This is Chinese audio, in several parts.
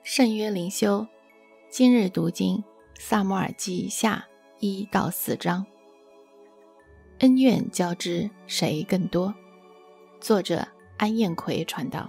圣约灵修，今日读经撒母耳记下1到4章。恩怨交织，谁更多？作者安彦奎传道。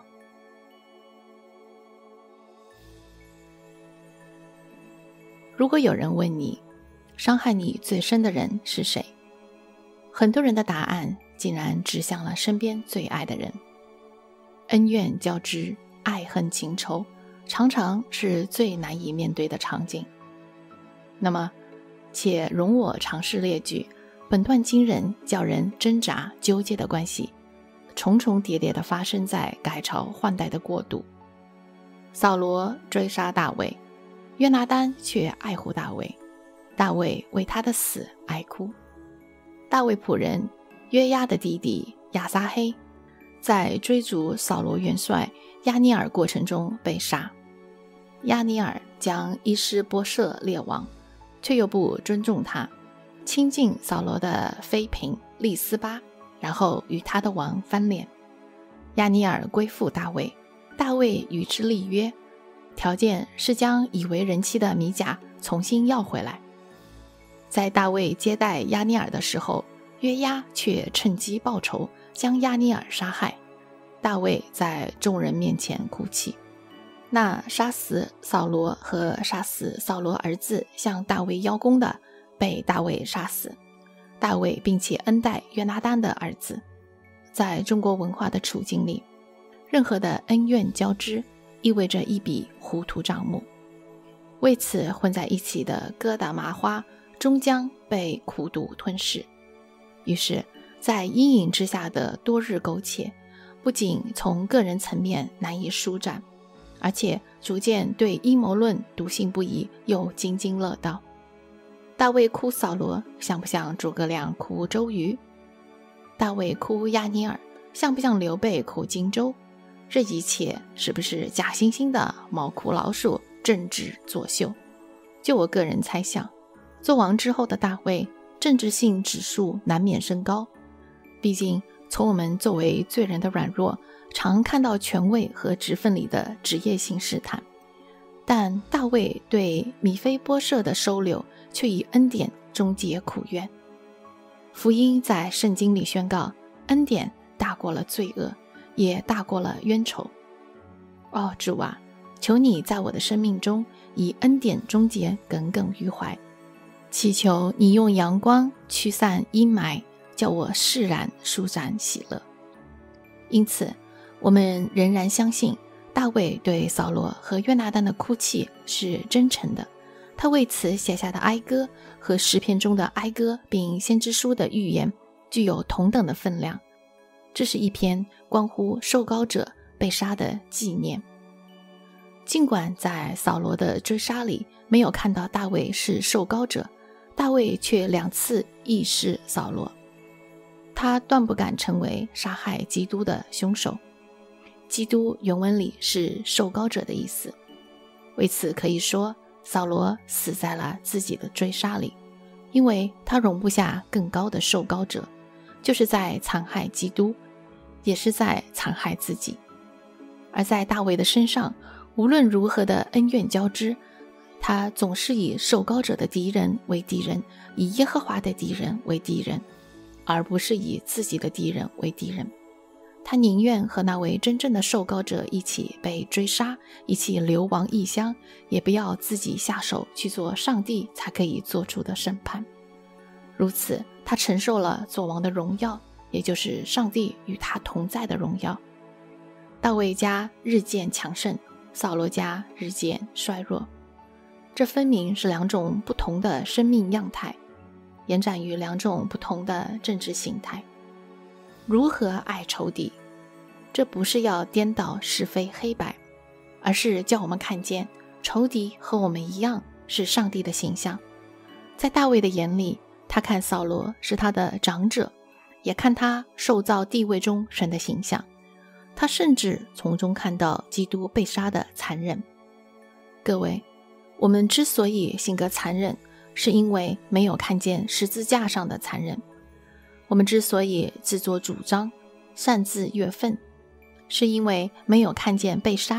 如果有人问你，伤害你最深的人是谁？很多人的答案竟然指向了身边最爱的人。恩怨交织，爱恨情仇，常常是最难以面对的场景。那么，且容我尝试列举本段经人叫人挣扎纠结的关系，重重叠叠地发生在改朝换代的国度。扫罗追杀大卫，约拿单却爱护大卫，大卫为他的死哀哭。大卫仆人约押的弟弟亚撒黑在追逐扫罗元帅亚尼尔过程中被杀。亚尼尔将伊施波设列王，却又不尊重他，亲近扫罗的妃嫔利斯巴，然后与他的王翻脸。亚尼尔归附大卫，大卫与之立约，条件是将已为人妻的米甲重新要回来。在大卫接待亚尼尔的时候，约押却趁机报仇，将亚尼尔杀害。大卫在众人面前哭泣。那杀死扫罗和杀死扫罗儿子向大卫邀功的，被大卫杀死。大卫并且恩待约拿单的儿子。在中国文化的处境里，任何的恩怨交织意味着一笔糊涂账目，为此混在一起的疙瘩麻花终将被苦毒吞噬。于是在阴影之下的多日苟且，不仅从个人层面难以舒展，而且逐渐对阴谋论笃信不疑，又津津乐道。大卫哭扫罗，像不像诸葛亮哭周瑜？大卫哭亚尼尔，像不像刘备哭荆州？这一切是不是假惺惺的猫哭老鼠，政治作秀？就我个人猜想，做王之后的大卫政治性指数难免升高。毕竟从我们作为罪人的软弱，常看到权位和职分里的职业性试探，但大卫对米非波设的收留却以恩典终结苦怨。福音在圣经里宣告，恩典大过了罪恶，也大过了冤仇。哦，主啊，求你在我的生命中以恩典终结耿耿于怀，祈求你用阳光驱散阴霾，叫我释然舒展喜乐。因此我们仍然相信大卫对扫罗和约拿单的哭泣是真诚的，他为此写下的哀歌和诗篇中的哀歌并先知书的预言具有同等的分量。这是一篇关乎受膏者被杀的纪念。尽管在扫罗的追杀里没有看到大卫是受膏者，大卫却2次意示扫罗，他断不敢成为杀害基督的凶手。基督原文里是受膏者的意思，为此可以说扫罗死在了自己的追杀里，因为他容不下更高的受膏者，就是在残害基督，也是在残害自己。而在大卫的身上，无论如何的恩怨交织，他总是以受膏者的敌人为敌人，以耶和华的敌人为敌人，而不是以自己的敌人为敌人。他宁愿和那位真正的受膏者一起被追杀，一起流亡异乡，也不要自己下手去做上帝才可以做出的审判。如此，他承受了做王的荣耀，也就是上帝与他同在的荣耀。大卫家日渐强盛，扫罗家日渐衰弱，这分明是2种不同的生命样态，延展于2种不同的政治形态。如何爱仇敌？这不是要颠倒是非黑白，而是叫我们看见仇敌和我们一样是上帝的形象。在大卫的眼里，他看扫罗是他的长者，也看他受造地位中神的形象，他甚至从中看到基督被杀的残忍。各位，我们之所以性格残忍，是因为没有看见十字架上的残忍。我们之所以自作主张，擅自越份，是因为没有看见被杀的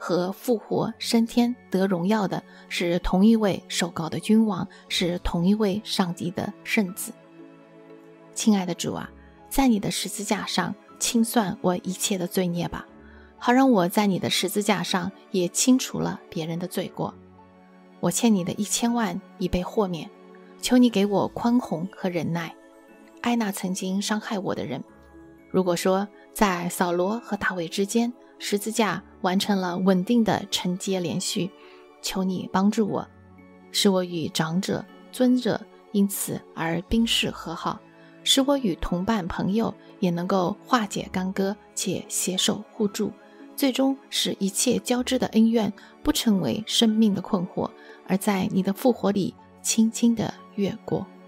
和复活升天得荣耀的是同一位受膏的君王，是同一位上帝的圣子。亲爱的主啊，在你的十字架上清算我一切的罪孽吧，好让我在你的十字架上也清除了别人的罪过。我欠你的1000万已被豁免，求你给我宽宏和忍耐，爱那曾经伤害我的人。如果说在扫罗和大卫之间，十字架完成了稳定的承接连续，求你帮助我，使我与长者、尊者因此而冰释和好，使我与同伴朋友也能够化解干戈，且携手互助，最终使一切交织的恩怨不成为生命的困惑，而在你的复活里轻轻地越过。